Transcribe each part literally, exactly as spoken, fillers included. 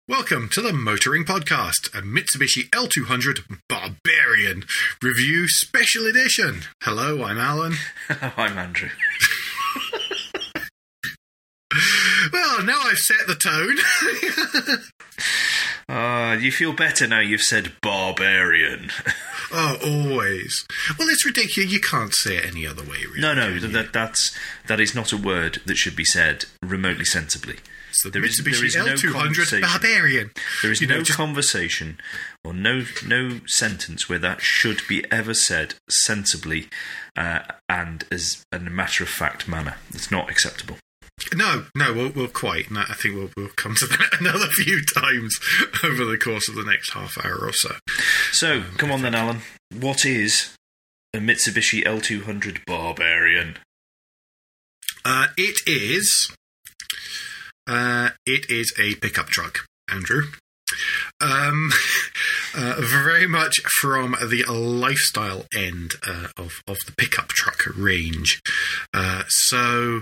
Welcome to the Motoring Podcast, a Mitsubishi L two hundred Barbarian Review Special Edition. Hello, I'm Alan. I'm Andrew. Well, now I've set the tone. uh, you feel better now you've said barbarian. Oh, always. Well, it's ridiculous. You can't say it any other way, really. No, no, that, that's, that is not a word that should be said remotely sensibly. So there is, Mitsubishi there is L two hundred no Barbarian. There is you no know, just... conversation or no no sentence where that should be ever said sensibly uh, and as in a matter-of-fact manner. It's not acceptable. No, no, we'll, we'll quite. No, I think we'll, we'll come to that another few times over the course of the next half hour or so. So, um, come on then, Alan. What is a Mitsubishi L two hundred Barbarian? Uh, it is... Uh, it is a pickup truck, Andrew. Um, uh, very much from the lifestyle end uh, of, of the pickup truck range. Uh, so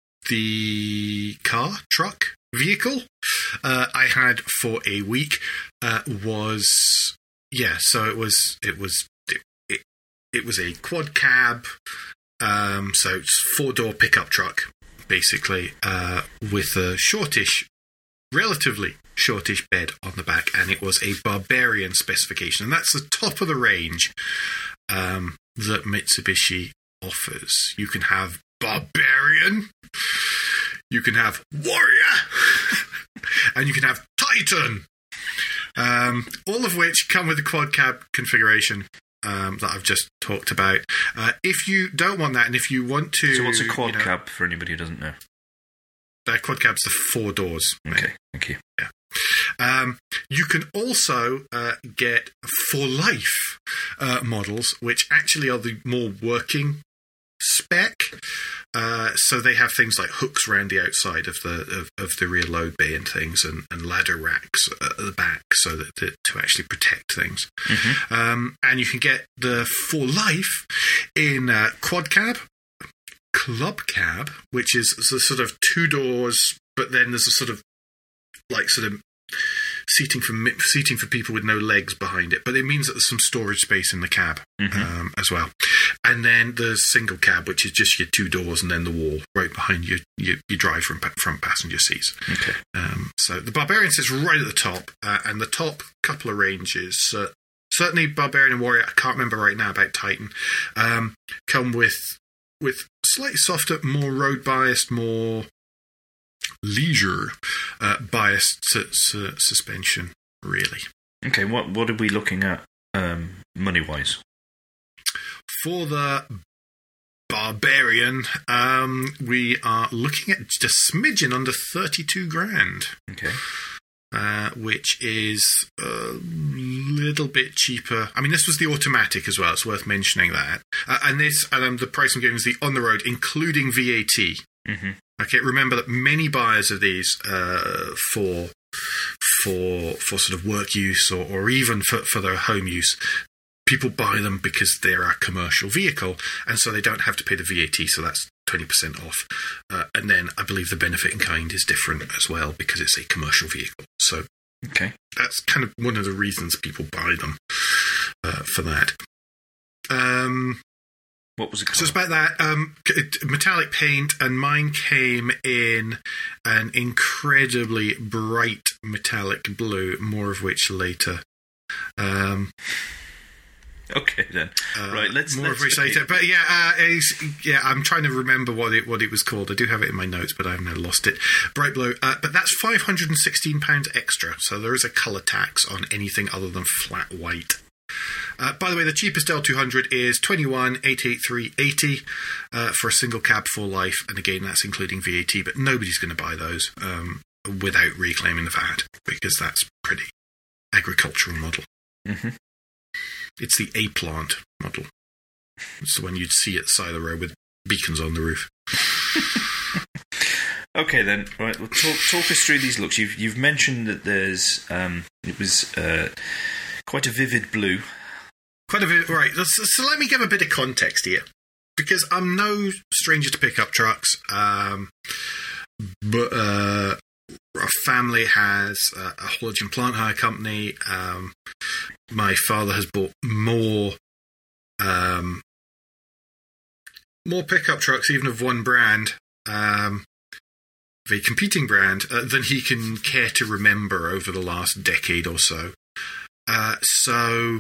the car, truck, vehicle uh, I had for a week uh, was, yeah, so it was, it was, it, it, it was a quad cab, um, so it's four-door pickup truck. Basically, uh, with a shortish, relatively shortish bed on the back, and it was a Barbarian specification, and that's the top of the range um, that Mitsubishi offers. You can have Barbarian, you can have Warrior, and you can have Titan, um, all of which come with the quad cab configuration. Um, that I've just talked about. Uh, if you don't want that, and if you want to... So what's a quad you know, cab, for anybody who doesn't know? Uh, quad cab's the four doors. Okay, mate. Thank you. Yeah. Um, you can also uh, get for life uh, models, which actually are the more working spec. Uh, so they have things like hooks around the outside of the of, of the rear load bay and things, and, and ladder racks at the back, so that, that to actually protect things. Mm-hmm. Um, and you can get the for life in uh, quad cab, club cab, which is a sort of two doors, but then there's a sort of like sort of seating for seating for people with no legs behind it, but it means that there's some storage space in the cab mm-hmm. um, as well. And then there's single cab, which is just your two doors and then the wall right behind your your, your drive from front passenger seats. Okay. Um, so the Barbarian sits right at the top, uh, and the top couple of ranges, uh, certainly Barbarian and Warrior. I can't remember right now about Titan. Um, come with with slightly softer, more road biased, more leisure uh, biased su- su- suspension, really. Okay, what what are we looking at um, money-wise? For the Barbarian, um, we are looking at just a smidgen under thirty-two grand. Okay. Uh, which is a little bit cheaper. I mean, this was the automatic as well. It's worth mentioning that. Uh, and this, um, the price I'm giving is the on the road, including V A T. Mm-hmm. Okay, remember that many buyers of these uh, for for for sort of work use or, or even for, for their home use, people buy them because they're a commercial vehicle, and so they don't have to pay the V A T, so that's twenty percent off. Uh, and then I believe the benefit in kind is different as well because it's a commercial vehicle. So okay, that's kind of one of the reasons people buy them uh, for that. Um, what was it called? So it's about that. Um, metallic paint, and mine came in an incredibly bright metallic blue, more of which later. Um, Okay then, uh, right. Let's more let's of which later. But yeah, uh, yeah, I'm trying to remember what it what it was called. I do have it in my notes, but I've now lost it. Bright blue, uh, but that's five hundred and sixteen pounds extra. So there is a colour tax on anything other than flat white. Uh, by the way, the cheapest L two hundred is twenty-one thousand eight hundred eighty-three dollars and eighty cents uh, for a single cab full life, and again, that's including V A T. But nobody's going to buy those um, without reclaiming the V A T because that's pretty agricultural model. Mm-hmm. It's the A-plant model. It's the one you'd see at the side of the road with beacons on the roof. Okay then, right. Well, talk, talk us through these looks. You've you've mentioned that there's um, it was uh, quite a vivid blue. Quite a bit, right. So, so let me give a bit of context here, because I'm no stranger to pickup trucks. Um, but uh, our family has a, a haulage and plant hire company. Um, my father has bought more um, more pickup trucks, even of one brand, um, of a competing brand, uh, than he can care to remember over the last decade or so. Uh, so...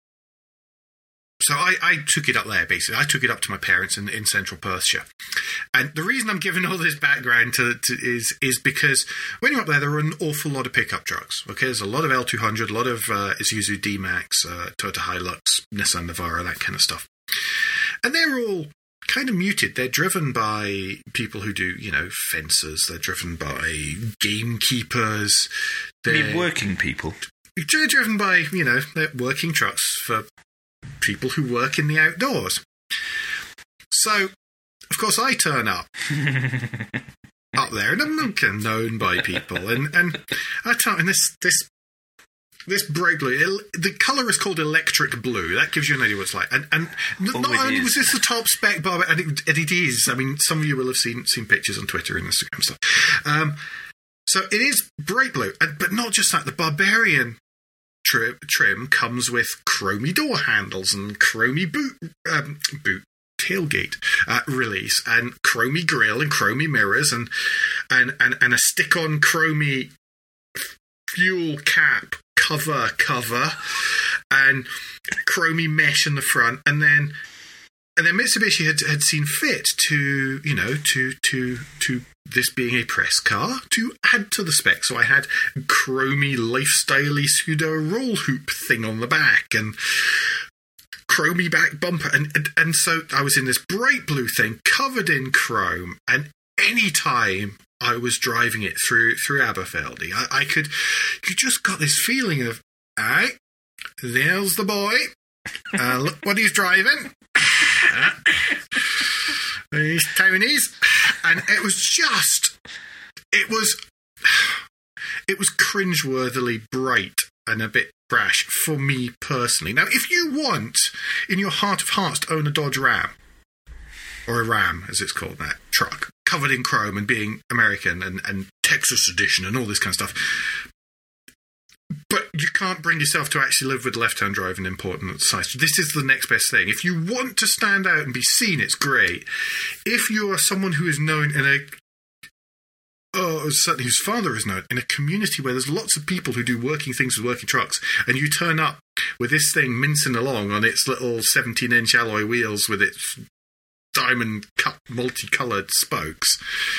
So I, I took it up there, basically. I took it up to my parents in, in central Perthshire. And the reason I'm giving all this background to, to is is because when you're up there, there are an awful lot of pickup trucks. Okay, there's a lot of L two hundred, a lot of uh, Isuzu D-Max, uh, Toyota Hilux, Nissan Navara, that kind of stuff. And they're all kind of muted. They're driven by people who do, you know, fencers. They're driven by gamekeepers. I mean, working people. They're driven by, you know, they're working trucks for people who work in the outdoors. So, of course, I turn up up there, and I'm not known by people. And, and I turn up in this this this bright blue. It, the colour is called electric blue. That gives you an idea what it's like. And, and Oh, not it only is. was this the top spec bar, and it, and it is. I mean, some of you will have seen seen pictures on Twitter and Instagram and stuff. Um, so it is bright blue, and, but not just that. The Barbarian Trim, trim comes with chromy door handles and chromy boot um, boot tailgate uh, release and chromy grille and chromy mirrors and and and, and a stick-on chromy fuel cap cover cover and chromy mesh in the front, and then and then Mitsubishi had had seen fit to you know to to to this being a press car, to add to the spec. So I had chromy, lifestyle-y pseudo roll hoop thing on the back, and chromy back bumper, and, and and so I was in this bright blue thing covered in chrome, and any time I was driving it through through Aberfeldy, I, I could you just got this feeling of, all right, there's the boy, uh, look what he's driving. These Tony's, and it was just, it was, it was cringeworthily bright and a bit brash for me personally. Now, if you want, in your heart of hearts, to own a Dodge Ram, or a Ram, as it's called, that truck, covered in chrome and being American and, and Texas edition and all this kind of stuff, but you can't bring yourself to actually live with left-hand drive and important size. This is the next best thing. If you want to stand out and be seen, it's great. If you are someone who is known in a, oh, certainly whose father is known, in a community where there's lots of people who do working things with working trucks, and you turn up with this thing mincing along on its little seventeen-inch alloy wheels with its diamond cut multicoloured spokes,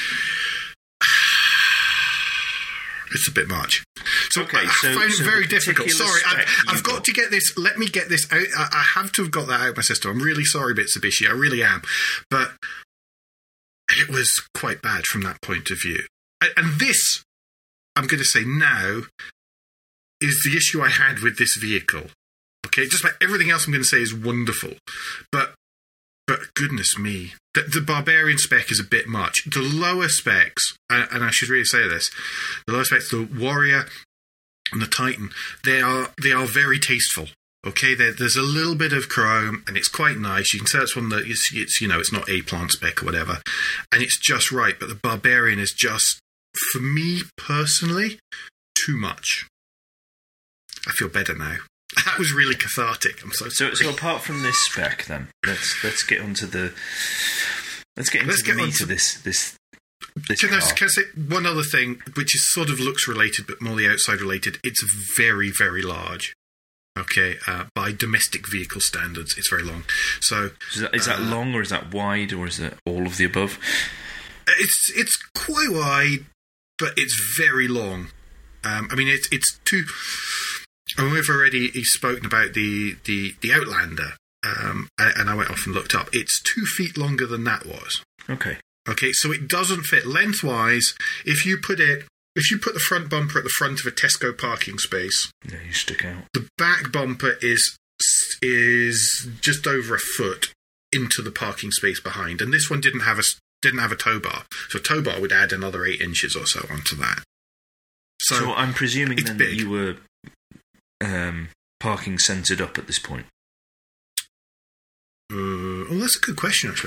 it's a bit much. So Okay, I so- find so it very the difficult. particular Sorry, spec I've, you I've got got. to get this. Let me get this out. I, I have to have got that out of my system. I'm really sorry, Mitsubishi. I really am. But it was quite bad from that point of view. And, and this, I'm going to say now, is the issue I had with this vehicle. Okay, just about everything else I'm going to say is wonderful. But But goodness me, the, the Barbarian spec is a bit much. The lower specs, and, and I should really say this, the lower specs, the Warrior and the Titan, they are they are very tasteful. Okay, there, there's a little bit of chrome, and it's quite nice. You can tell it's one that it's, it's you know it's not A plant spec or whatever, and it's just right. But the Barbarian is just, for me personally, too much. I feel better now. That was really cathartic. I'm so So, sorry. so apart from this spec, then let's let's get onto the let's get into Let's the get meat onto- of this this this Can I, car. can I say one other thing, which is sort of looks related, but more the outside related? It's very, very large. Okay, uh, by domestic vehicle standards, it's very long. So Is that, is that uh, long, or is that wide, or is it all of the above? it's it's quite wide, but it's very long. Um, I mean, it's it's too. I mean, we've already spoken about the the the Outlander, um, and I went off and looked up. It's two feet longer than that was. Okay. Okay, so it doesn't fit lengthwise. If you put it, if you put the front bumper at the front of a Tesco parking space, Yeah, you stick out. the back bumper is is just over a foot into the parking space behind, and this one didn't have a didn't have a tow bar, so a tow bar would add another eight inches or so onto that. So, So, I'm presuming it's then big. that you were um, parking centred up at this point. uh, well, that's a good question actually.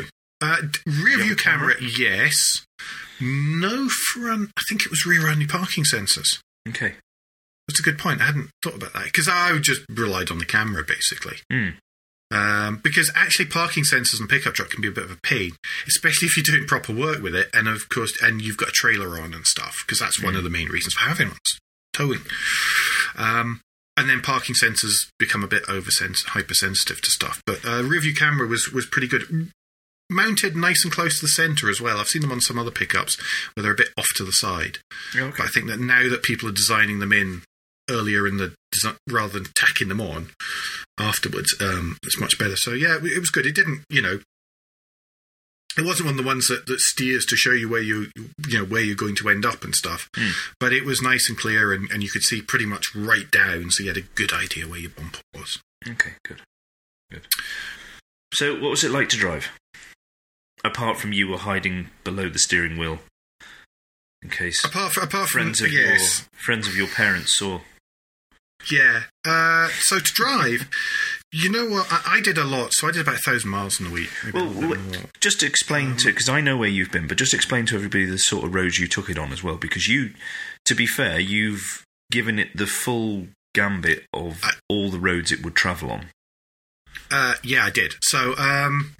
Uh, rear view camera, camera, yes. No front. I think it was rear-only parking sensors. Okay. That's a good point. I hadn't thought about that because I just relied on the camera basically. Mm. Um, because actually, parking sensors and pickup truck can be a bit of a pain, especially if you're doing proper work with it, and of course, and you've got a trailer on and stuff. Because that's mm. one of the main reasons for having ones, towing. Um, and then parking sensors become a bit over hypersensitive to stuff. But uh, rear view camera was was pretty good. Mounted nice and close to the centre as well. I've seen them on some other pickups where they're a bit off to the side. Okay. But I think that now that people are designing them in earlier in the design, rather than tacking them on afterwards, um, it's much better. So yeah, it was good. It didn't, you know, it wasn't one of the ones that, that steers to show you where you, you know, where you're going to end up and stuff. Mm. But it was nice and clear, and, and you could see pretty much right down, so you had a good idea where your bumper was. Okay, good, good. So, what was it like to drive? Apart from you were hiding below the steering wheel, in case apart from, apart friends from, of yes. your friends of your parents saw. Yeah. Uh, so to drive, you know what? I, I did a lot. So I did about a thousand miles in a week. Well, well just to explain um, to, because I know where you've been, but just explain to everybody the sort of roads you took it on as well. Because you, to be fair, you've given it the full gambit of I, all the roads it would travel on. Uh, yeah, I did. So, um,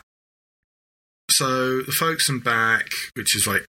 so the Folkestone back, which is like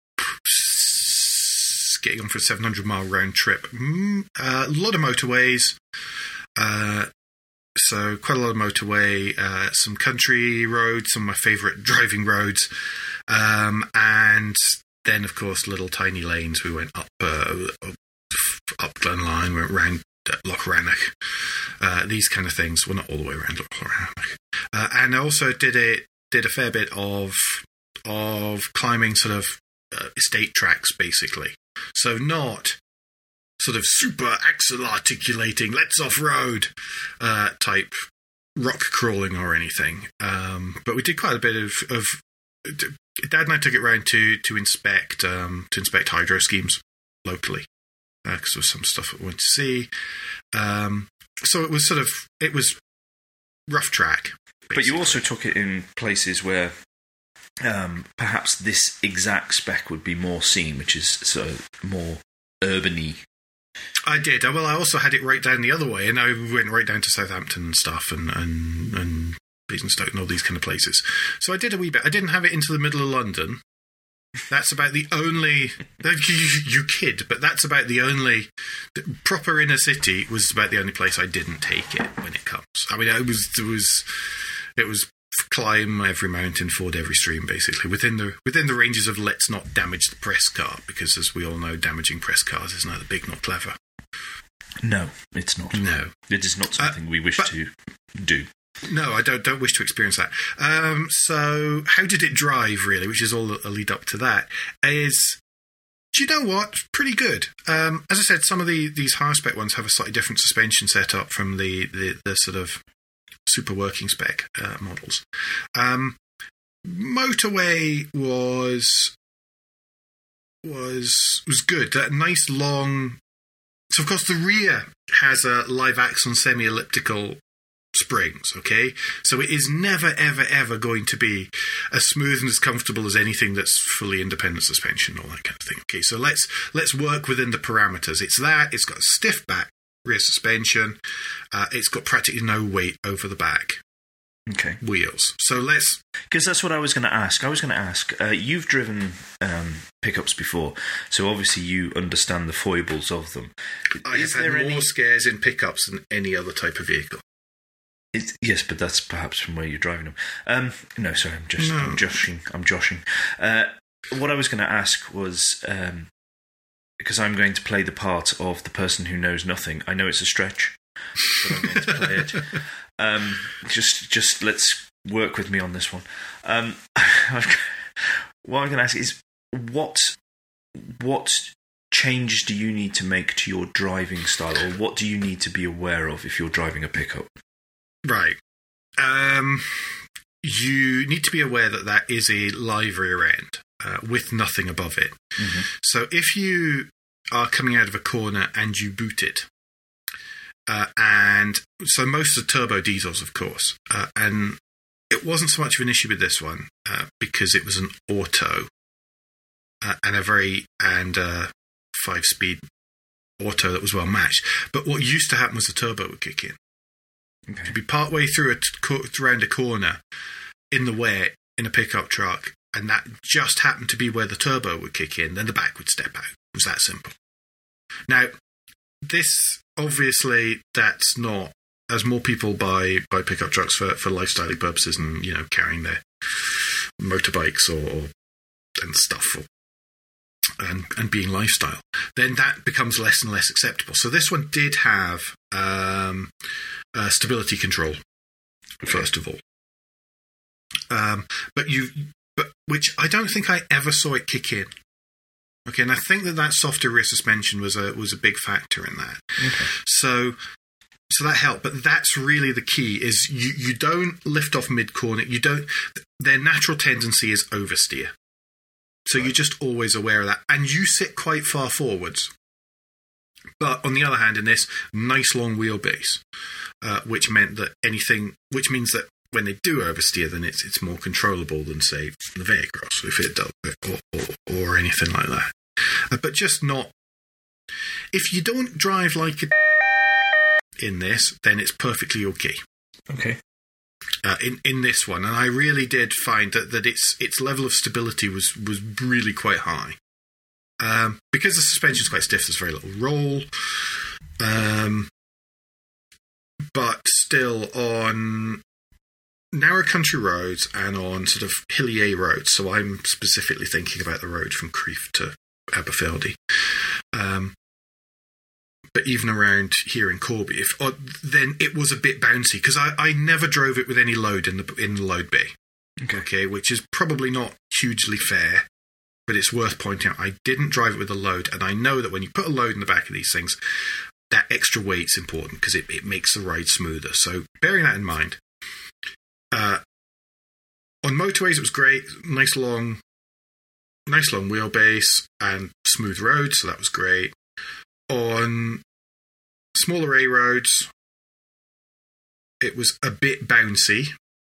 getting on for a seven hundred mile round trip. Mm, uh, a lot of motorways. Uh, so quite a lot of motorway, uh, some country roads, some of my favourite driving roads. Um, and then, of course, little tiny lanes. We went up, uh, up Glenline, went round Loch Rannoch. Uh, these kind of things. Well, not all the way around Loch Rannoch. Uh, and I also did it, did a fair bit of, of climbing sort of uh, estate tracks, basically. So not sort of super axle articulating, let's off-road uh, type rock crawling or anything. Um, but we did quite a bit of, of... Dad and I took it round to to inspect um, to inspect hydro schemes locally because uh, there was some stuff that we wanted to see. Um, so it was sort of... It was rough track. Basically. But you also took it in places where Um, perhaps this exact spec would be more seen, which is sort of more urban-y. I did. Well, I also had it right down the other way, and I went right down to Southampton and stuff, and and, and Basingstoke and all these kind of places. So I did a wee bit. I didn't have it into the middle of London. That's about the only... You, you kid, but that's about the only... The proper inner city was about the only place I didn't take it when it comes. I mean, it was... It was, it was climb every mountain, ford every stream, basically, within the within the ranges of let's not damage the press car, because as we all know, damaging press cars is neither big nor clever. No, it's not. No. It is not something uh, we wish but, to do. No, I don't don't wish to experience that. Um, so how did it drive, really, which is all a lead up to that, is... Do you know what? Pretty good. Um, as I said, some of the these higher spec ones have a slightly different suspension setup from the, the, the sort of super working spec uh, models. Um, motorway was was was good. That nice long. So of course the rear has a live axle semi-elliptical springs. Okay, so it is never ever ever going to be as smooth and as comfortable as anything that's fully independent suspension, all that kind of thing. Okay, so let's let's work within the parameters. It's that. It's got a stiff back rear suspension. Uh, it's got practically no weight over the back. Okay. Wheels. So let's... Because that's what I was going to ask. I was going to ask, uh, you've driven um, pickups before, so obviously you understand the foibles of them. I Is have had there more any... scares in pickups than any other type of vehicle. It's, yes, but that's perhaps from where you're driving them. Um, no, sorry, I'm just no. I'm joshing. I'm joshing. Uh, what I was going to ask was... Um, because I'm going to play the part of the person who knows nothing. I know it's a stretch, but I'm going to play it. Um, just, just let's work with me on this one. Um, what I'm going to ask is, what, what changes do you need to make to your driving style, or what do you need to be aware of if you're driving a pickup? Right. Um, you need to be aware that that is a live rear end. Uh, with nothing above it. Mm-hmm. So if you are coming out of a corner and you boot it, uh, and so most are turbo diesels, of course, uh, and it wasn't so much of an issue with this one uh, because it was an auto uh, and a very and uh, five-speed auto that was well matched. But what used to happen was the turbo would kick in. Okay. You'd be part way through a around a corner in the wet in a pickup truck, and that just happened to be where the turbo would kick in. Then the back would step out. It was that simple. Now, this obviously that's not. As more people buy buy pickup trucks for, for lifestyle purposes and, you know, carrying their motorbikes or, or and stuff or, and and being lifestyle, then that becomes less and less acceptable. So this one did have um, uh, stability control, first of all, um, but you but which I don't think I ever saw it kick in. Okay, and I think that that softer rear suspension was a was a big factor in that. Okay. So. So that helped, but that's really the key, is you, you don't lift off mid-corner. You don't. Their natural tendency is oversteer. So right. You're just always aware of that. And you sit quite far forwards. But on the other hand, in this, nice long wheelbase, uh, which meant that anything, which means that when they do oversteer, then it's it's more controllable than, say, the Vehicross, if it does, or, or, or anything like that. Uh, but just not. If you don't drive like a in this, then it's perfectly okay. Okay. Uh, in in this one, and I really did find that, that its its level of stability was was really quite high. Um, because the suspension's quite stiff, there's very little roll. Um, but still, on narrow country roads and on sort of hilly A roads, so I'm specifically thinking about the road from Crieff to Aberfeldy. Um, But even around here in Corby, if or, then it was a bit bouncy because I, I never drove it with any load in the in the load bay. Okay. okay, which is probably not hugely fair, but it's worth pointing out. I didn't drive it with a load, and I know that when you put a load in the back of these things, that extra weight's important because it, it makes the ride smoother. So bearing that in mind, uh, on motorways it was great, nice long, nice long wheelbase and smooth roads, so that was great. On smaller A roads, it was a bit bouncy,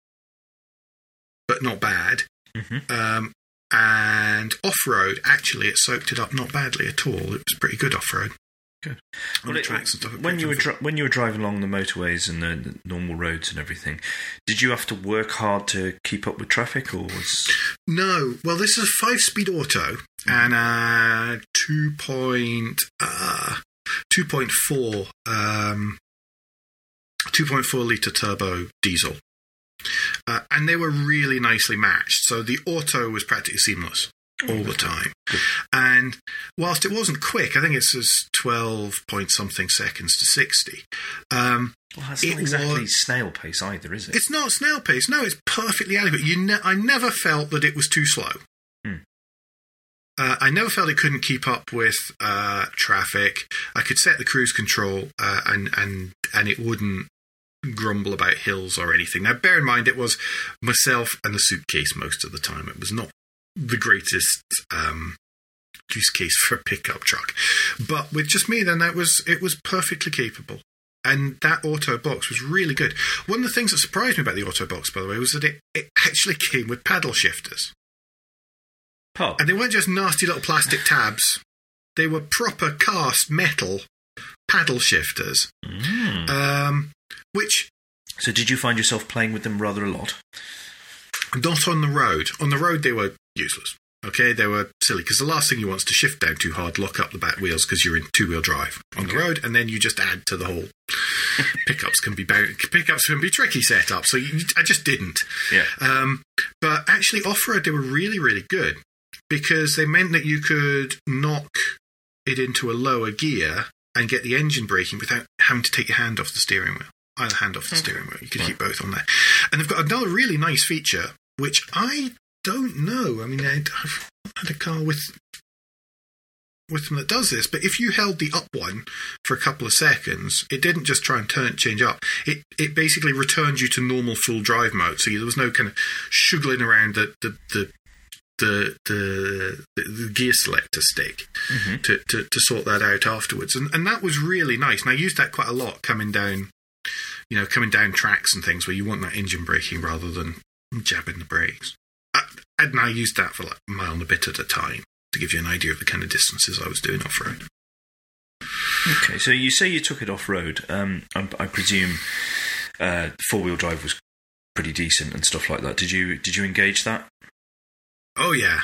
but not bad. Mm-hmm. Um, and off-road, actually, it soaked it up not badly at all. It was pretty good off-road. Good. Well, it, when you were dri- when you were driving along the motorways and the, the normal roads and everything, did you have to work hard to keep up with traffic, or was no? Well, this is a five-speed auto and a two point uh, two point four um, two point four liter turbo diesel, uh, and they were really nicely matched. So the auto was practically seamless all the time. And whilst it wasn't quick, I think it's just twelve point something seconds to sixty. Um, well, that's not exactly was, snail pace either, is it? It's not snail pace. No, it's perfectly adequate. You ne- I never felt that it was too slow. Hmm. Uh, I never felt it couldn't keep up with uh, traffic. I could set the cruise control uh, and, and, and it wouldn't grumble about hills or anything. Now, bear in mind, it was myself and the suitcase most of the time. It was not the greatest um, use case for a pickup truck, but with just me, then that was it was perfectly capable, and that auto box was really good. One of the things that surprised me about the auto box, by the way, was that it, it actually came with paddle shifters. Oh. And they weren't just nasty little plastic tabs; they were proper cast metal paddle shifters. Mm. Um, which so, did you find yourself playing with them rather a lot? Not on the road. On the road, they were useless. Okay, they were silly because the last thing you want is to shift down too hard, lock up the back wheels because you're in two-wheel drive on okay. the road, and then you just add to the whole. pickups can be bound, pickups can be tricky setup, so you, I just didn't. Yeah. Um, but actually, off-road, they were really, really good because they meant that you could knock it into a lower gear and get the engine braking without having to take your hand off the steering wheel. Either hand off the okay. steering wheel. You could keep both on there. And they've got another really nice feature, which I don't know. I mean, I've had a car with with them that does this, but if you held the up one for a couple of seconds, it didn't just try and turn change up. It it basically returned you to normal full drive mode. So there was no kind of shuggling around the the the the, the, the gear selector stick mm-hmm. to, to to sort that out afterwards. And and that was really nice. And I used that quite a lot coming down you know, coming down tracks and things where you want that engine braking rather than jabbing the brakes. I, and I used that for like a mile and a bit at a time to give you an idea of the kind of distances I was doing off-road. Okay, so you say you took it off-road. Um, I, I presume uh, four-wheel drive was pretty decent and stuff like that. Did you did you engage that? Oh, yeah.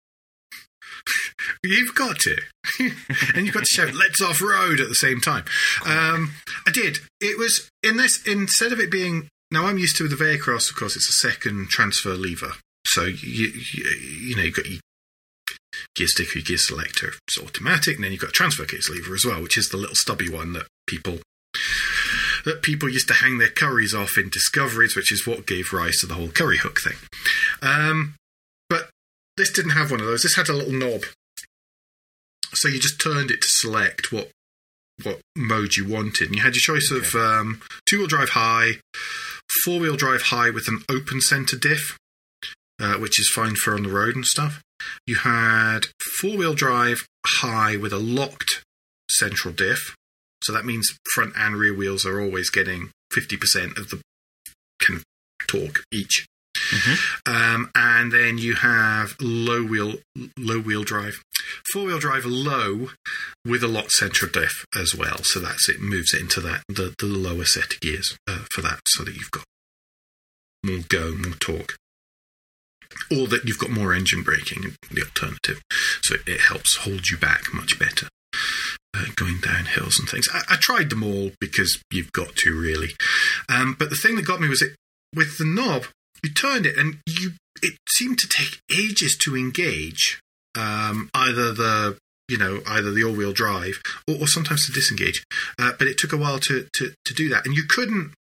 You've got to. And you've got to shout, let's off-road at the same time. Um, I did. It was, in this, instead of it being, now I'm used to the V-Cross, of course, it's a second transfer lever. So, you, you, you know, you've got your gear stick or your gear selector, it's automatic, and then you've got a transfer case lever as well, which is the little stubby one that people that people used to hang their curries off in Discoveries, which is what gave rise to the whole curry hook thing. Um, but this didn't have one of those. This had a little knob. So you just turned it to select what what mode you wanted. And you had your choice okay. of um, two-wheel drive high, four-wheel drive high with an open centre diff, uh, which is fine for on the road and stuff. You had four-wheel drive high with a locked central diff. So that means front and rear wheels are always getting fifty percent of the kind of torque each. Mm-hmm. Um, and then you have low wheel, low wheel drive, four wheel drive low with a locked central diff as well. So that's it moves it into that the, the lower set of gears uh, for that, so that you've got more go, more torque, or that you've got more engine braking. The alternative, so it, it helps hold you back much better. Uh, going down hills and things. I, I tried them all because you've got to really. Um, but the thing that got me was it with the knob. You turned it, and you it seemed to take ages to engage um, either the you know either the all-wheel drive or, or sometimes to disengage. Uh, but it took a while to, to to do that, and you couldn't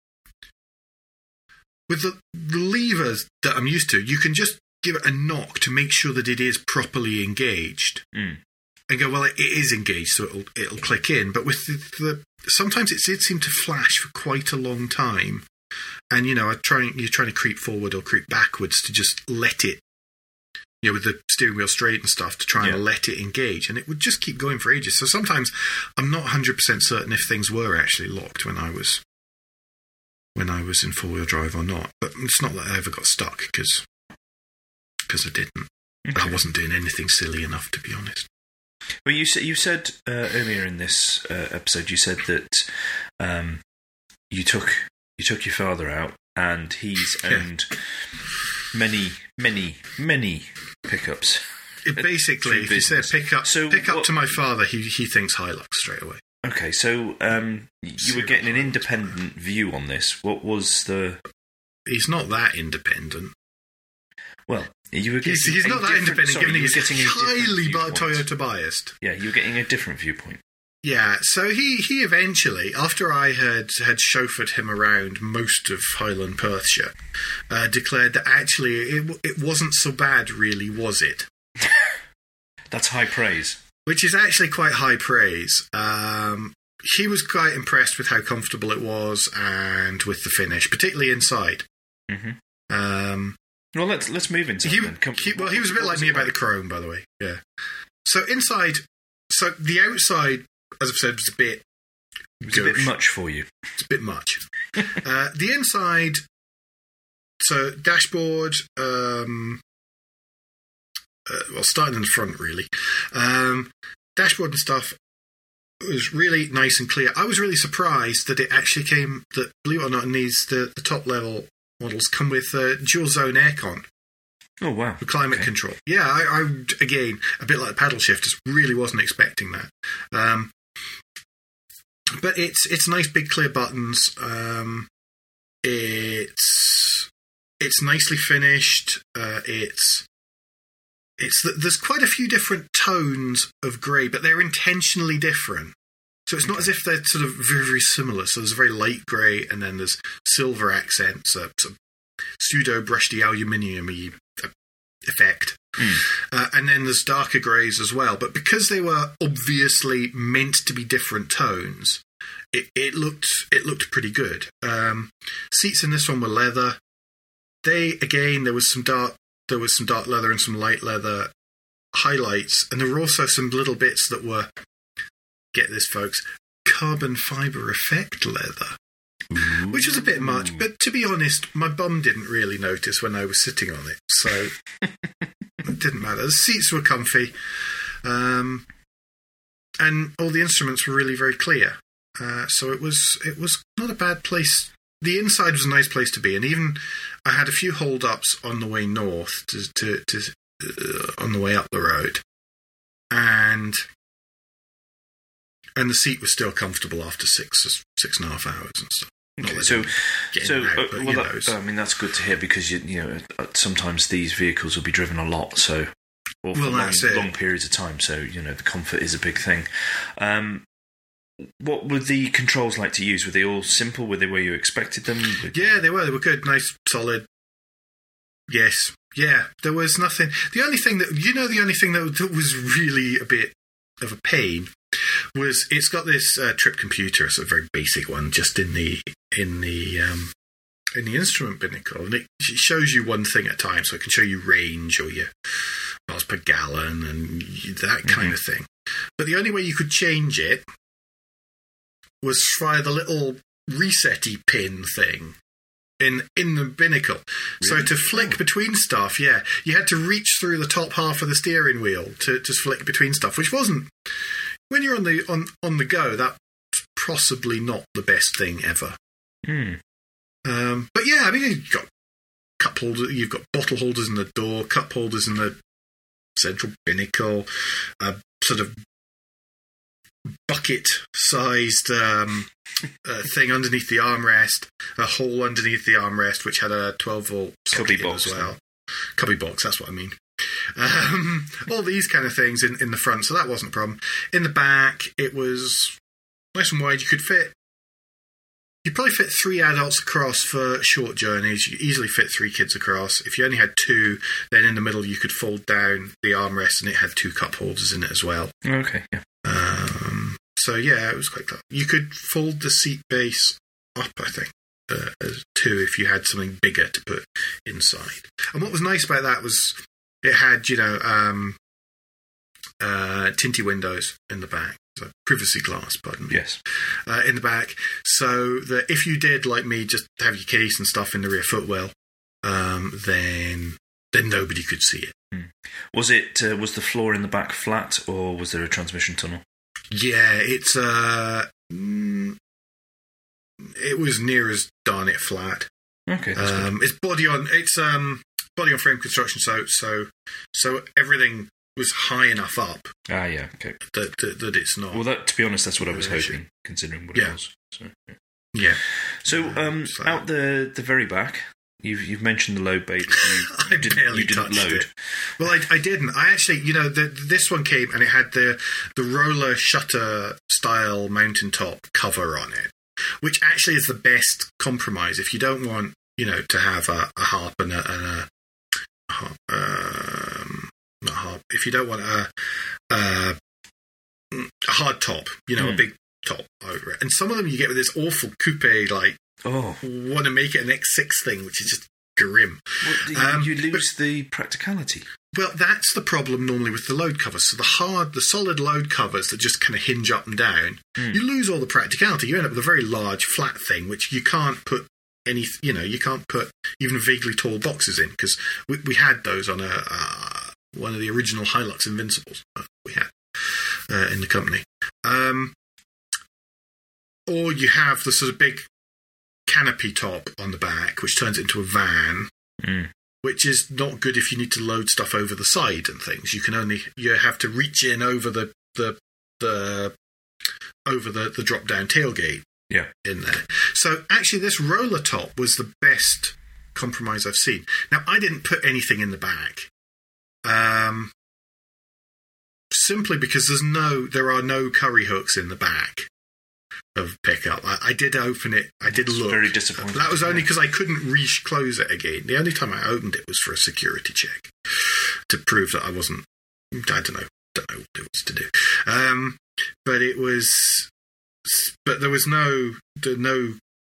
with the, the levers that I'm used to. You can just give it a knock to make sure that it is properly engaged. Mm. And go, well, it, it is engaged, so it'll it'll click in. But with the, the sometimes it did seem to flash for quite a long time, and you know, I trying you're trying to creep forward or creep backwards to just let it, you know, with the steering wheel straight and stuff to try yeah. and let it engage, and it would just keep going for ages. So sometimes I'm not one hundred percent certain if things were actually locked when I was when I was in four wheel drive or not. But it's not that I ever got stuck because because I didn't. Okay. I wasn't doing anything silly enough, to be honest. Well, you said you said uh, earlier in this uh, episode, you said that um, you took you took your father out, and he's owned yeah. many, many, many pickups. It basically, if you said pick up, so pick up what, to my father, he he thinks Hilux straight away. Okay, so um, you were getting an independent view on this. What was the? He's not that independent. Well, you were getting he's, he's not that independent, sorry, given he's getting highly Toyota biased. Yeah, you were getting a different viewpoint. Yeah, so he, he eventually, after I had, had chauffeured him around most of Highland Perthshire, uh, declared that actually it it wasn't so bad, really, was it? That's high praise. Which is actually quite high praise. Um, he was quite impressed with how comfortable it was and with the finish, particularly inside. Mm-hmm. Um, well, let's let's move into he, it then. He, well, he was a bit like me about the chrome, by the way. Yeah. So inside, so the outside, as I've said, was a bit. It was gauche. A bit much for you. It's a bit much. uh, the inside, so dashboard. Um, uh, well, starting in the front, really. Um, dashboard and stuff was really nice and clear. I was really surprised that it actually came. That believe it or not, in these the, the top level models come with uh, dual zone aircon. Oh wow! For climate okay. control. Yeah, I, I again a bit like paddle shifters. Really wasn't expecting that. Um, but it's it's nice big clear buttons. Um, it's it's nicely finished. Uh, it's it's there's quite a few different tones of grey, but they're intentionally different. So it's not as if they're sort of very, very similar. So there's a very light grey, and then there's silver accents, a sort of pseudo-brushed aluminium-y effect. Mm. Uh, and then there's darker greys as well. But because they were obviously meant to be different tones, it, it looked it looked pretty good. Um, seats in this one were leather. They again there was some dark there was some dark leather and some light leather highlights, and there were also some little bits that were, get this folks, carbon fibre effect leather. which was a bit much. But to be honest, my bum didn't really notice when I was sitting on it, so it didn't matter. The seats were comfy, um, and all the instruments were really very clear. Uh, so it was it was not a bad place. The inside was a nice place to be, and even I had a few hold-ups on the way north to, to, to uh, on the way up the road, and and the seat was still comfortable after six six and a half hours and stuff. Okay, so, so out, uh, but, well, know, that, I mean that's good to hear because you, you know sometimes these vehicles will be driven a lot, so or for well, long, that's it. long periods of time. So you know the comfort is a big thing. Um, what were the controls like to use? Were they all simple? Were they where you expected them? Yeah, they were. They were good, nice, solid. Yes, yeah. There was nothing. The only thing that you know, the only thing that, that was really a bit of a pain was it's got this uh, trip computer. It's a very basic one, just in the in the um, in the instrument binnacle, and it shows you one thing at a time. So it can show you range or your miles per gallon and that kind mm-hmm. of thing. But the only way you could change it was via the little reset-y pin thing in in the binnacle. Really? So to flick oh. between stuff, yeah, you had to reach through the top half of the steering wheel to to flick between stuff, which wasn't when you're on the on on the go. That's possibly not the best thing ever. Hmm. Um, but yeah, I mean, you've got cup holders, you've got bottle holders in the door, cup holders in the central binnacle, a sort of bucket-sized um, uh, thing underneath the armrest, a hole underneath the armrest which had a twelve volt cubby socket box as well. Cubby box, that's what I mean. Um, all these kind of things in, in the front, so that wasn't a problem. In the back, it was nice and wide. You could fit, you'd probably fit three adults across for short journeys. You could easily fit three kids across. If you only had two, then in the middle you could fold down the armrest and it had two cup holders in it as well. Okay, yeah. Um, so yeah, it was quite clever. You could fold the seat base up, I think, uh, as two if you had something bigger to put inside. And what was nice about that was it had, you know, um, uh, tinty windows in the back, so privacy glass, pardon me. Yes, uh, in the back, so that if you did, like me, just have your case and stuff in the rear footwell, um, then then nobody could see it. Hmm. Was it uh, was the floor in the back flat, or was there a transmission tunnel? Yeah, it's uh, mm, it was near as darn it flat. Okay, that's um, it's body on it's um body on frame construction, so so so everything was high enough up. Ah, yeah, okay. That that, that it's not. Well, that to be honest, that's what I was hoping, issue. considering what yeah. it was. So, yeah. yeah. So, um, so. out the the very back. You've you've mentioned the load bay that you, I you didn't, barely you didn't touched load. It. Well, I, I didn't. I actually, you know, the, this one came and it had the the roller shutter style mountaintop cover on it, which actually is the best compromise if you don't want, you know, to have a, a harp and a, and a, a harp, um, not harp. If you don't want a a, a hard top, you know, mm. a big top over it, and some of them you get with this awful coupe like. Oh, want to make it an X six thing, which is just grim. Well, you, um, you lose but, the practicality. Well, that's the problem normally with the load covers. So the hard, the solid load covers that just kind of hinge up and down, mm. you lose all the practicality. You end up with a very large flat thing, which you can't put any, you know, you can't put even vaguely tall boxes in because we, we had those on a uh, one of the original Hilux Invincibles we had uh, in the company. Um, or you have the sort of big canopy top on the back, which turns it into a van, mm. which is not good if you need to load stuff over the side and things. You can only you have to reach in over the the the over the, the drop down tailgate. Yeah, in there. So actually, this roller top was the best compromise I've seen. Now I didn't put anything in the back, um, simply because there's no there are no curry hooks in the back of pickup. I, I did open it. I did That's look. Very disappointing. That was only because I couldn't re-close it again. The only time I opened it was for a security check to prove that I wasn't. I don't know. Don't know what it was to do. Um, but it was. But there was no, no,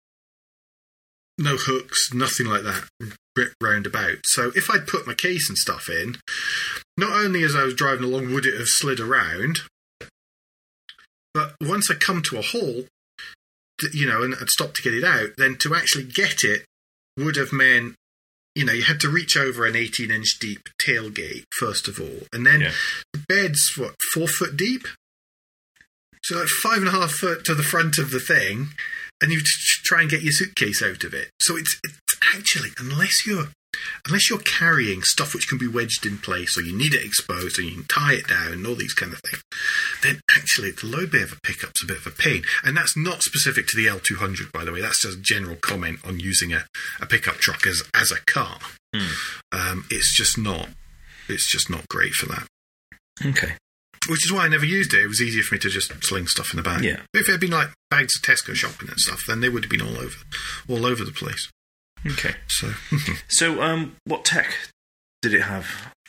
no hooks, nothing like that round about. So if I'd put my case and stuff in, not only as I was driving along would it have slid around. But once I come to a hole, you know, and, and stopped to get it out, then to actually get it would have meant, you know, you had to reach over an eighteen-inch deep tailgate, first of all. And then yeah. the bed's, what, four foot deep? So like five and a half foot to the front of the thing, and you try and get your suitcase out of it. So it's, it's actually, unless you're unless you're carrying stuff which can be wedged in place, or you need it exposed, or you can tie it down, and all these kind of things, then actually the low bay of a pickup's a bit of a pain. And that's not specific to the L two hundred, by the way. That's just a general comment on using a, a pickup truck as as a car. Mm. Um, it's just not. It's just not great for that. Okay. Which is why I never used it. It was easier for me to just sling stuff in the bag. Yeah. If it had been like bags of Tesco shopping and stuff, then they would have been all over, all over the place. Okay. So, so um, what tech did it have?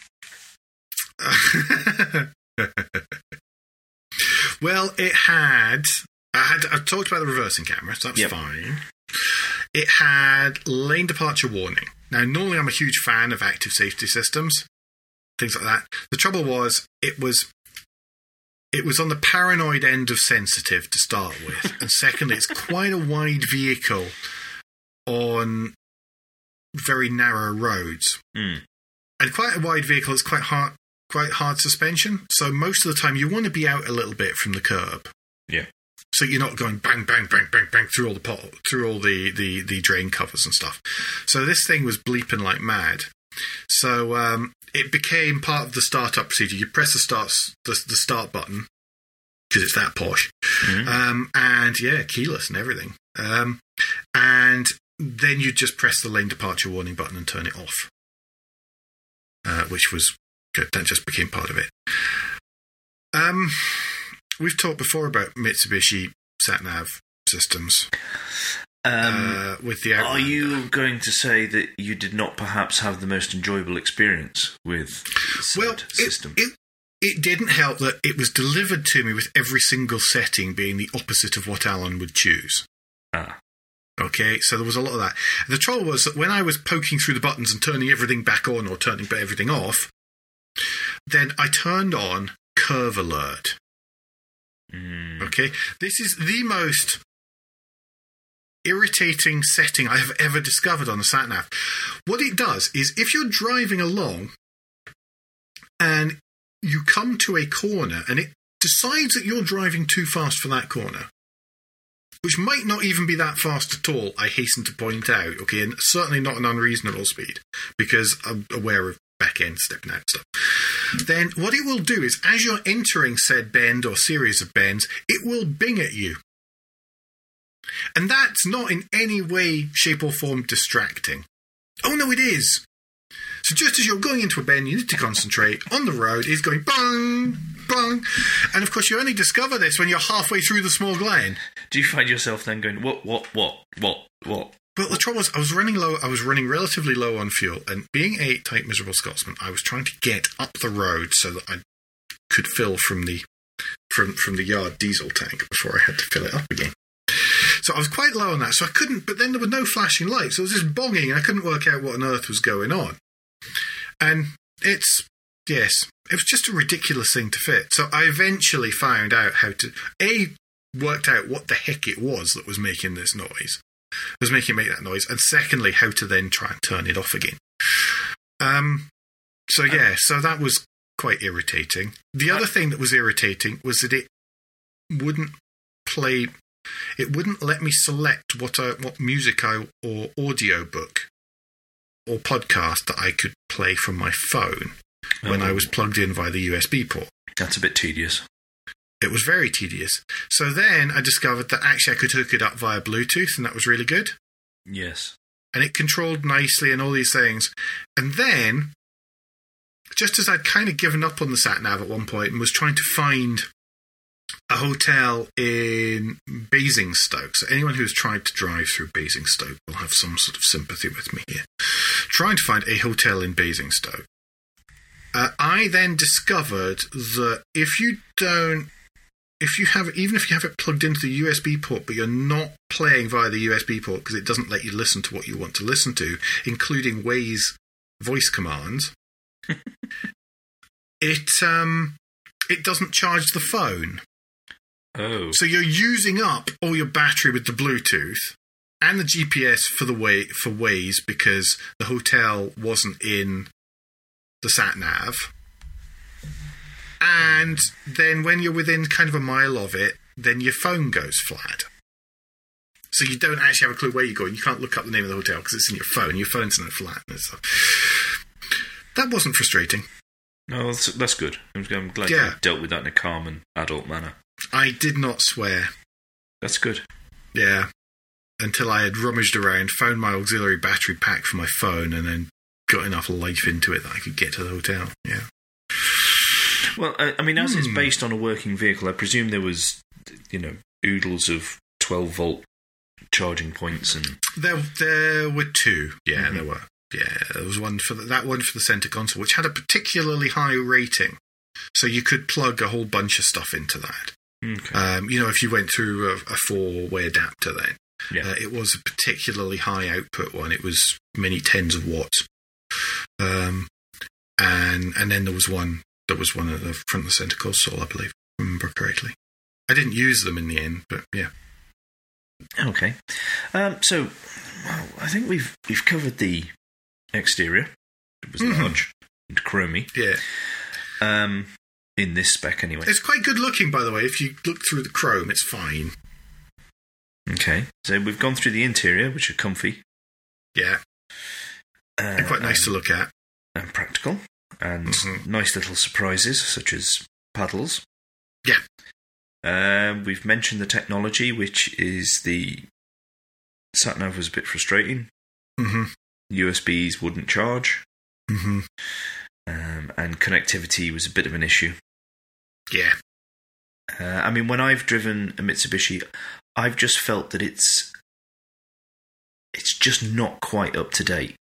Well, it had. I had. I talked about the reversing camera, so that's yep. fine. It had lane departure warning. Now, normally I'm a huge fan of active safety systems, things like that. The trouble was, it was. It was on the paranoid end of sensitive to start with, and secondly, it's quite a wide vehicle on very narrow roads, mm. and quite a wide vehicle is quite hard, quite hard suspension. So most of the time, you want to be out a little bit from the curb. Yeah. So you're not going bang, bang, bang, bang, bang through all the pot, through all the, the, the drain covers and stuff. So this thing was bleeping like mad. So um, it became part of the startup procedure. You press the start the, the start button because it's that posh, mm-hmm. um, and yeah, keyless and everything. Um, and then you just press the lane departure warning button and turn it off, uh, which was good. That just became part of it. Um, we've talked before about Mitsubishi sat-nav systems. Um, uh, with the Outlander. Are you going to say that you did not perhaps have the most enjoyable experience with the well, system? It, it, it didn't help that it was delivered to me with every single setting being the opposite of what Alan would choose. Ah. Okay, so there was a lot of that. The trouble was that when I was poking through the buttons and turning everything back on or turning everything off, then I turned on Curve Alert. Mm. Okay, this is the most irritating setting I have ever discovered on the sat-nav. What it does is if you're driving along and you come to a corner and it decides that you're driving too fast for that corner, which might not even be that fast at all, I hasten to point out, okay, and certainly not an unreasonable speed, because I'm aware of back end stepping out stuff. Then what it will do is, as you're entering said bend or series of bends, it will bing at you. And that's not in any way, shape or form distracting. Oh no, it is. So just as you're going into a bend, you need to concentrate on the road. It's going bang, bang. And of course, you only discover this when you're halfway through the small glen. Do you find yourself then going, what, what, what, what, what? Well, the trouble was, I was running low. I was running relatively low on fuel, and being a tight, miserable Scotsman, I was trying to get up the road so that I could fill from the from from the yard diesel tank before I had to fill it up again. So I was quite low on that, so I couldn't. But then there were no flashing lights, so it was just bonging, and I couldn't work out what on earth was going on. And it's yes, it was just a ridiculous thing to fit. So I eventually found out how to a worked out what the heck it was that was making this noise. was making it make that noise, and secondly, how to then try and turn it off again. Um, so yeah, so that was quite irritating. The other thing that was irritating was that it wouldn't play, it wouldn't let me select what I, what music I, or audio book or podcast that I could play from my phone oh. when I was plugged in via the U S B port. That's a bit tedious. It was very tedious. So then I discovered that actually I could hook it up via Bluetooth, and that was really good. Yes. And it controlled nicely and all these things. And then, just as I'd kind of given up on the sat-nav at one point and was trying to find a hotel in Basingstoke, so anyone who's tried to drive through Basingstoke will have some sort of sympathy with me here. Trying to find a hotel in Basingstoke. Uh, I then discovered that if you don't If you have, even if you have it plugged into the U S B port, but you're not playing via the U S B port because it doesn't let you listen to what you want to listen to, including Waze voice commands, it um, it doesn't charge the phone. Oh. So you're using up all your battery with the Bluetooth and the G P S for the way for Waze because the hotel wasn't in the sat nav. And then when you're within kind of a mile of it, then your phone goes flat. So you don't actually have a clue where you're going. You can't look up the name of the hotel because it's in your phone. Your phone's not flat and stuff. That wasn't frustrating. No, that's, that's good. I'm, I'm glad Yeah. you dealt with that in a calm and adult manner. I did not swear. That's good. Yeah. Until I had rummaged around, found my auxiliary battery pack for my phone, and then got enough life into it that I could get to the hotel. Yeah. Well, I, I mean, as Hmm. it's based on a working vehicle, I presume there was, you know, oodles of twelve volt charging points and... There, there were two. Yeah, Mhm. there were. Yeah, there was one for the, that one for the center console, which had a particularly high rating, so you could plug a whole bunch of stuff into that. Okay. Um, you know, if you went through a, a four-way adapter, then Yeah. uh, it was a particularly high output one. It was many tens of watts, um, and and then there was one that was one at the front of the center console, I believe, if I remember correctly. I didn't use them in the end, but yeah. Okay. Um, so, well, I think we've we've covered the exterior. It was Mhm. large and chromy. Yeah. Um, in this spec, anyway. It's quite good looking, by the way. If you look through the chrome, it's fine. Okay. So we've gone through the interior, which are comfy. Yeah. Uh, And quite nice to look at. and practical. And Mhm. nice little surprises, such as paddles. Yeah. Um, we've mentioned the technology, which is the sat-nav was a bit frustrating. Mm-hmm. U S Bs wouldn't charge. Mm-hmm. Um, and connectivity was a bit of an issue. Yeah. Uh, I mean, when I've driven a Mitsubishi, I've just felt that it's it's just not quite up to date.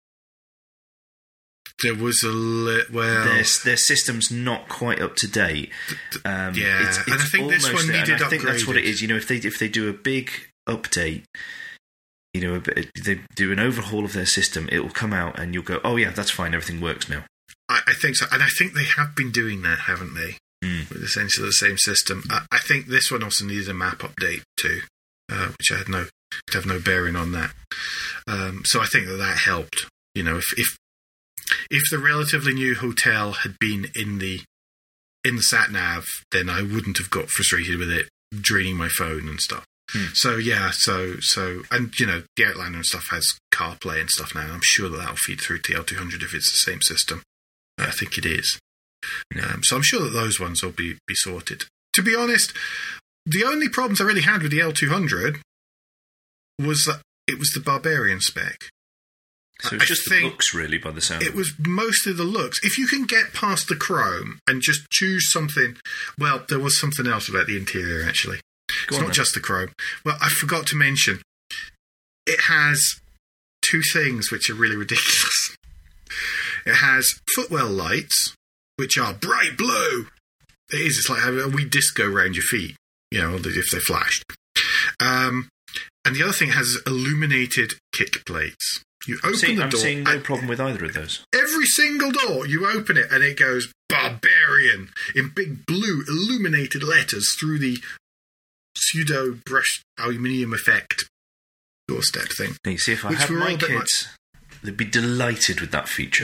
There was a li- well, Their their system's not quite up to date. Um, yeah, it's, it's and I think this almost- one and needed I think that's what it upgraded. is. You know, if they if they do a big update, you know, a bit, they do an overhaul of their system, it will come out, and you'll go, "Oh yeah, that's fine. Everything works now." I, I think so, and I think they have been doing that, haven't they? Mm. With essentially the same system. I, I think this one also needed a map update too, uh, which I had no have no bearing on that. Um, so I think that that helped. You know, if if if the relatively new hotel had been in the in the sat nav, then I wouldn't have got frustrated with it draining my phone and stuff. Hmm. So yeah, so so and you know the Outlander and stuff has CarPlay and stuff now. And I'm sure that that'll feed through to L two hundred if it's the same system. I think it is. Um, so I'm sure that those ones will be be sorted. To be honest, the only problems I really had with the L two hundred was that it was the Barbarian spec. So it's I just the think looks, really, by the sound. It of it. was mostly the looks. If you can get past the chrome and just choose something, well, there was something else about the interior actually. Go It's on not then. just the chrome. Well, I forgot to mention, it has two things which are really ridiculous. It has footwell lights, which are bright blue. It is. It's like having a wee disco around your feet, you know, if they flashed. Um, and the other thing has illuminated kick plates. You open See, the I'm door. seeing no and problem with either of those. every single door, you open it and it goes Barbarian in big blue illuminated letters through the pseudo brushed aluminium effect doorstep thing. Now, you see, if I Which had were my all a bit kids, they'd be delighted with that feature.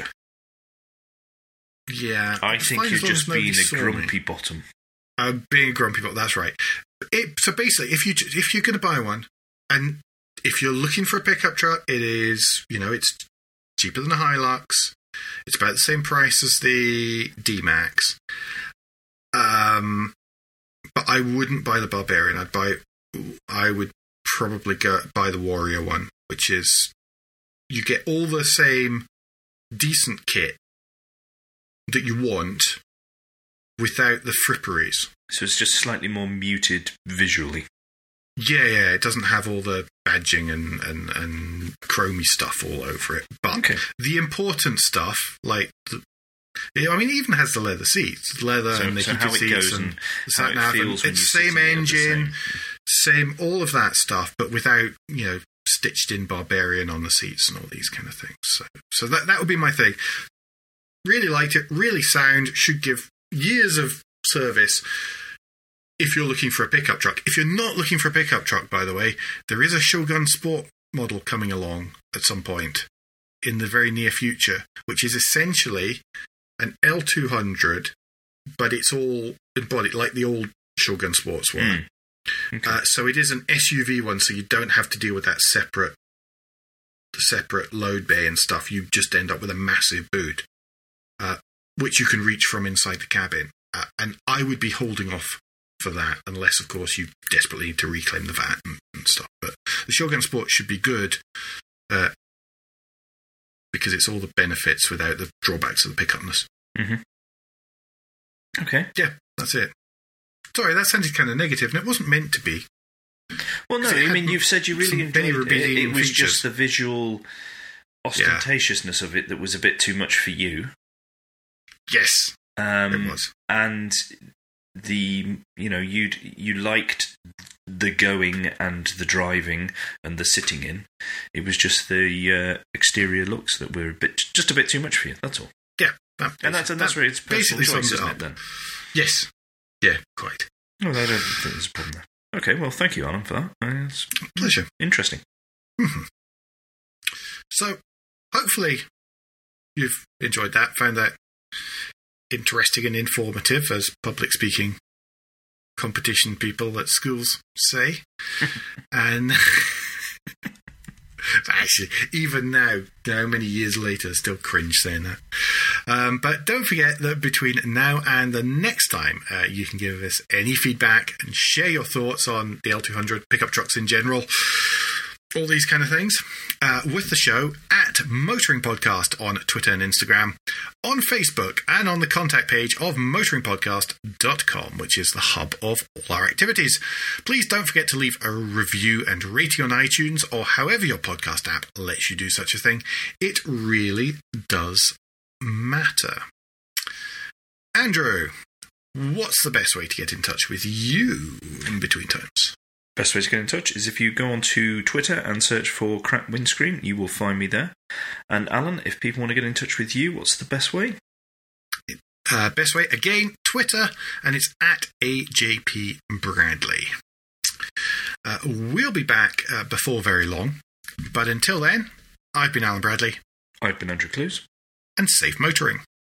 Yeah, I it's think fine you're as long just as nobody being saw a me. grumpy bottom. Uh, being a grumpy, but that's right. It, so basically, if you if you're going to buy one, and if you're looking for a pickup truck, it is you know it's cheaper than a Hilux. It's about the same price as the D-Max. Um, but I wouldn't buy the Barbarian. I'd buy. I would probably go buy the Warrior one, which is you get all the same decent kit that you want without the fripperies. So it's just slightly more muted visually. Yeah, yeah, it doesn't have all the badging and, and, and chromy stuff all over it. But Okay. the important stuff, like, the, I mean, it even has the leather seats, leather So, and the so heated how it seats goes and and the how sat it nav. And feels when it's you same sit in it, the engine, same. same, all of that stuff, but without, you know, stitched in Barbarian on the seats and all these kind of things. So, so that that would be my thing. Really liked it, really sound, should give years of service. if you're looking for a pickup truck. If you're not looking for a pickup truck, by the way, there is a Shogun Sport model coming along at some point in the very near future, which is essentially an L two hundred, but it's all embodied like the old Shogun Sports one. Mm. Okay. Uh, so it is an S U V one, so you don't have to deal with that separate separate load bay and stuff. You just end up with a massive boot, uh, which you can reach from inside the cabin. Uh, and I would be holding off for that, unless, of course, you desperately need to reclaim the V A T and, and stuff. But the Shogun Sport should be good uh, because it's all the benefits without the drawbacks of the pickupness. Mm-hmm. Okay. Yeah, that's it. Sorry, that sounded kind of negative, and it wasn't meant to be. Well, no, I mean, you've said you really enjoyed it. It, it was features. just the visual ostentatiousness yeah. of it that was a bit too much for you. Yes, um, it was. And the, you know, you you liked the going and the driving and the sitting in. It was just the uh, exterior looks that were a bit, just a bit too much for you. That's all. Yeah, that, and that's and that's that really it's personal basically choice, sums it isn't up. it? Then. Yes. Yeah, quite. Well, I don't think there's a problem there. Okay, well, thank you, Alan, for that. Uh, it's pleasure. Interesting. Mm-hmm. So, hopefully, you've enjoyed that, found that interesting and informative, as public speaking competition people at schools say. And actually, even now, how many years later, still cringe saying that. Um, but don't forget that between now and the next time, uh, you can give us any feedback and share your thoughts on the L two hundred, pickup trucks in general, all these kind of things, uh, with the show at Motoring Podcast on Twitter and Instagram, on Facebook, and on the contact page of motoring podcast dot com, which is the hub of all our activities. Please don't forget to leave a review and rating on iTunes, or however your podcast app lets you do such a thing. It really does matter. Andrew, what's the best way to get in touch with you in between times? Best way to get in touch is if you go onto Twitter and search for Crap Windscreen, you will find me there. And Alan, if people want to get in touch with you, what's the best way? Uh, best way, again, Twitter, and it's at A J P Bradley. Uh, we'll be back uh, before very long, but until then, I've been Alan Bradley. I've been Andrew Clues. And safe motoring.